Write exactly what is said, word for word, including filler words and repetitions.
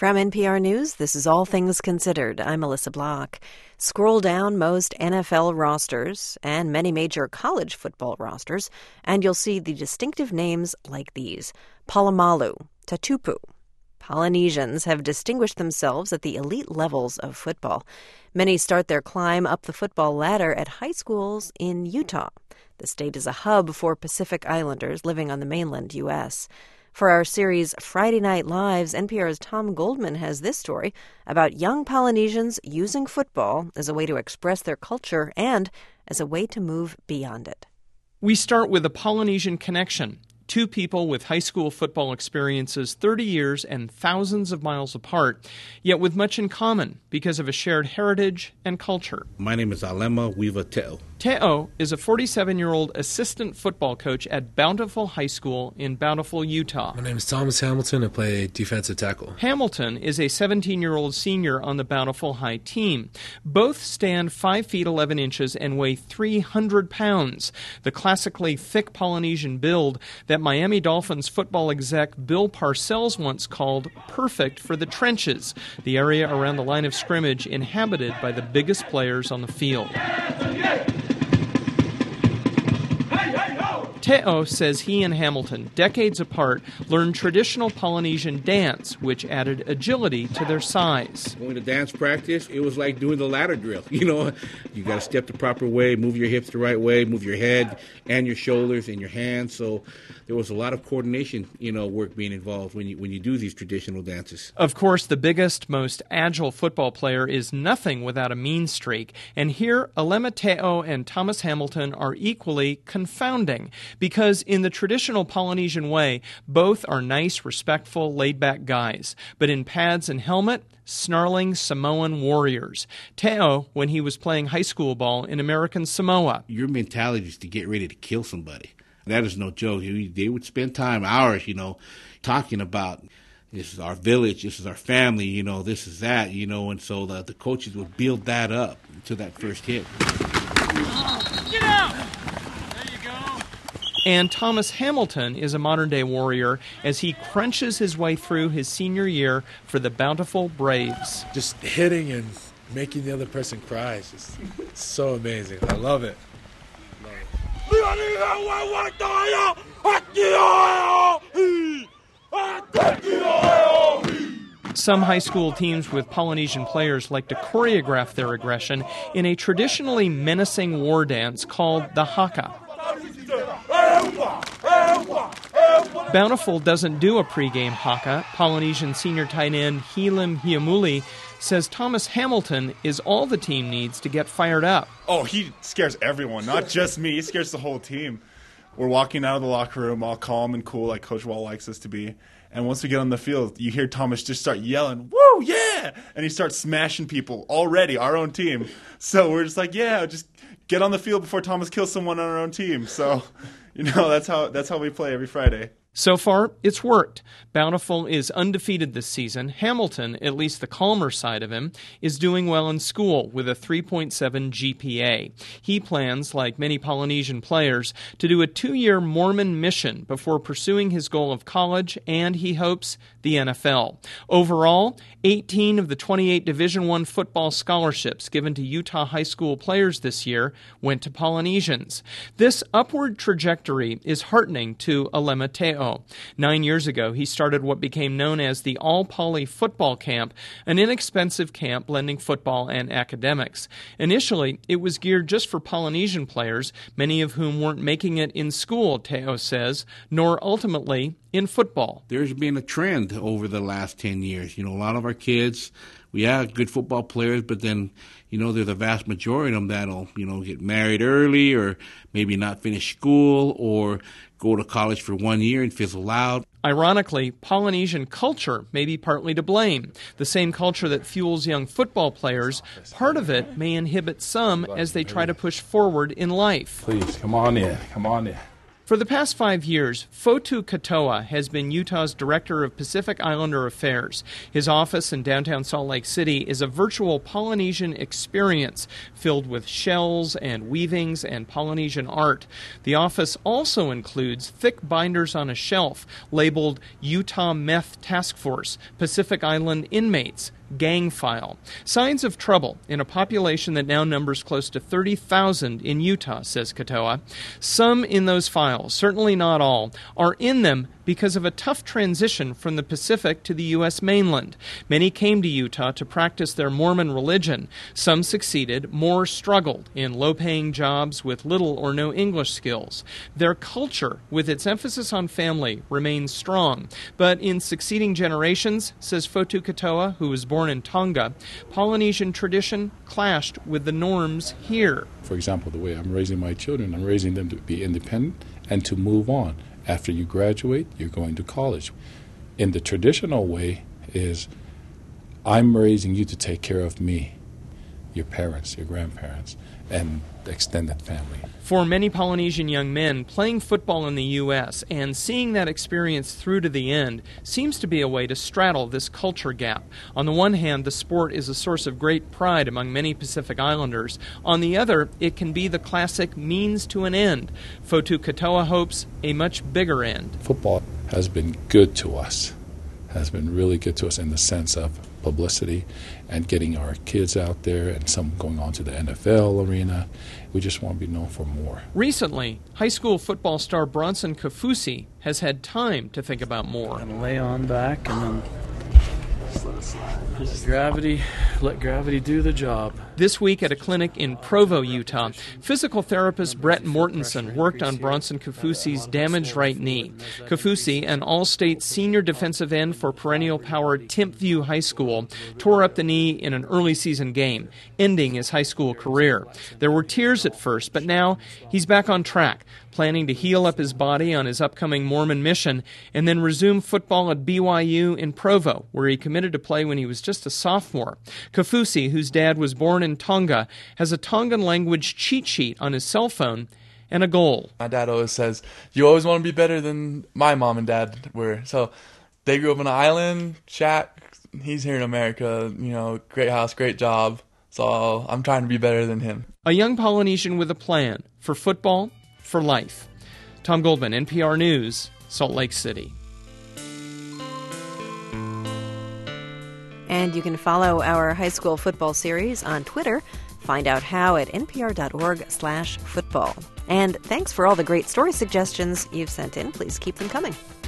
From N P R News, this is All Things Considered. I'm Melissa Block. Scroll down most N F L rosters and many major college football rosters, and you'll see the distinctive names like these: Polamalu, Tatupu. Polynesians have distinguished themselves at the elite levels of football. Many start their climb up the football ladder at high schools in Utah. The state is a hub for Pacific Islanders living on the mainland U S For our series Friday Night Lives, N P R's Tom Goldman has this story about young Polynesians using football as a way to express their culture and as a way to move beyond it. We start with a Polynesian connection. Two people with high school football experiences thirty years and thousands of miles apart, yet with much in common because of a shared heritage and culture. My name is Alema Weeva Te'o. Te'o is a forty-seven-year-old assistant football coach at Bountiful High School in Bountiful, Utah. My name is Thomas Hamilton. I play defensive tackle. Hamilton is a seventeen-year-old senior on the Bountiful High team. Both stand five feet eleven inches and weigh three hundred pounds, the classically thick Polynesian build that Miami Dolphins football exec Bill Parcells once called perfect for the trenches, the area around the line of scrimmage inhabited by the biggest players on the field. Te'o says he and Hamilton, decades apart, learned traditional Polynesian dance, which added agility to their size. Going to dance practice, it was like doing the ladder drill. You know, you got to step the proper way, move your hips the right way, move your head and your shoulders and your hands. So there was a lot of coordination, you know, work being involved when you when you do these traditional dances. Of course, the biggest, most agile football player is nothing without a mean streak. And here, Alema Te'o and Thomas Hamilton are equally confounding. Because in the traditional Polynesian way, both are nice, respectful, laid-back guys. But in pads and helmet, snarling Samoan warriors. Te'o, when he was playing high school ball in American Samoa. Your mentality is to get ready to kill somebody. That is no joke. They would spend time, hours, you know, talking about this is our village, this is our family, you know, this is that, you know, and so the, the coaches would build that up to that first hit. Get out! And Thomas Hamilton is a modern-day warrior as he crunches his way through his senior year for the Bountiful Braves. Just hitting and making the other person cry is just so amazing. I love it. Love it. Some high school teams with Polynesian players like to choreograph their aggression in a traditionally menacing war dance called the haka. Bountiful doesn't do a pregame haka. Polynesian senior tight end Helim Hiamuli says Thomas Hamilton is all the team needs to get fired up. Oh, he scares everyone, not just me. He scares the whole team. We're walking out of the locker room all calm and cool like Coach Wall likes us to be. And once we get on the field, you hear Thomas just start yelling, "Woo, yeah!" And he starts smashing people already, our own team. So we're just like, yeah, just get on the field before Thomas kills someone on our own team. So, you know, that's how that's how we play every Friday. So far, it's worked. Bountiful is undefeated this season. Hamilton, at least the calmer side of him, is doing well in school with a three point seven G P A. He plans, like many Polynesian players, to do a two-year Mormon mission before pursuing his goal of college and, he hopes, the N F L. Overall, eighteen of the twenty-eight Division I football scholarships given to Utah high school players this year went to Polynesians. This upward trajectory is heartening to Alema Te'o. Nine years ago, he started what became known as the All-Poly Football Camp, an inexpensive camp blending football and academics. Initially, it was geared just for Polynesian players, many of whom weren't making it in school, Te'o says, nor ultimately in football. There's been a trend over the last ten years. You know, a lot of our kids, we have good football players, but then, you know, there's a vast majority of them that'll, you know, get married early or maybe not finish school or go to college for one year and fizzle out. Ironically, Polynesian culture may be partly to blame. The same culture that fuels young football players, part of it may inhibit some as they try to push forward in life. Please, come on in, come on in. For the past five years, Fotu Katoa has been Utah's Director of Pacific Islander Affairs. His office in downtown Salt Lake City is a virtual Polynesian experience filled with shells and weavings and Polynesian art. The office also includes thick binders on a shelf labeled Utah Meth Task Force, Pacific Island Inmates, Gang File. Signs of trouble in a population that now numbers close to thirty thousand in Utah, says Katoa. Some in those files, certainly not all, are in them because of a tough transition from the Pacific to the U S mainland. Many came to Utah to practice their Mormon religion. Some succeeded, more struggled in low-paying jobs with little or no English skills. Their culture, with its emphasis on family, remains strong. But in succeeding generations, says Fotu Katoa, who was born in Tonga, Polynesian tradition clashed with the norms here. For example, the way I'm raising my children, I'm raising them to be independent and to move on. After you graduate, you're going to college. In the traditional way is, I'm raising you to take care of me, your parents, your grandparents, and the extended family. For many Polynesian young men, playing football in the U S and seeing that experience through to the end seems to be a way to straddle this culture gap. On the one hand, the sport is a source of great pride among many Pacific Islanders. On the other, it can be the classic means to an end. Fotu Katoa hopes a much bigger end. Football has been good to us, has been really good to us in the sense of publicity and getting our kids out there, and some going on to the N F L arena. We just want to be known for more. Recently, high school football star Bronson Kaufusi has had time to think about more. And lay on back and then just gravity, let gravity do the job. This week at a clinic in Provo, Utah, physical therapist Brett Mortensen worked on Bronson Kaufusi's damaged right knee. Kaufusi, an all-state senior defensive end for perennial-powered Timpview High School, tore up the knee in an early season game, ending his high school career. There were tears at first, but now he's back on track, planning to heal up his body on his upcoming Mormon mission and then resume football at B Y U in Provo, where he committed to play when he was just a sophomore. Kaufusi, whose dad was born in Tonga, has a Tongan language cheat sheet on his cell phone and a goal. My dad always says, you always want to be better than my mom and dad were. So they grew up on an island, shack. He's here in America, you know, great house, great job. So I'm trying to be better than him. A young Polynesian with a plan for football, for life. Tom Goldman, N P R News, Salt Lake City. And you can follow our high school football series on Twitter. Find out how at npr.org slash football. And thanks for all the great story suggestions you've sent in. Please keep them coming.